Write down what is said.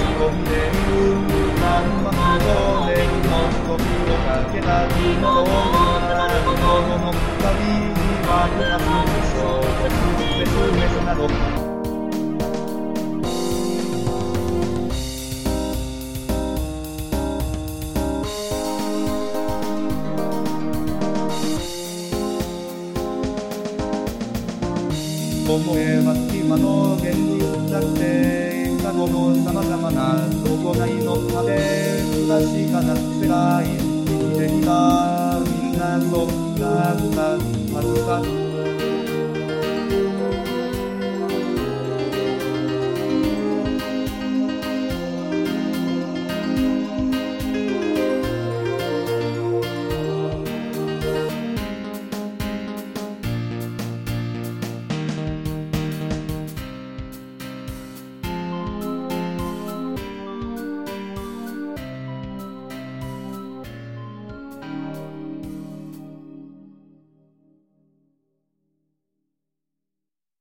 込んで何万光年の時をかけた日のローマこの旅には二つのそう別々なの思えば今の現実だって過去の様々な行いの果て不確かな世界生きてきたみんなそんなはずさ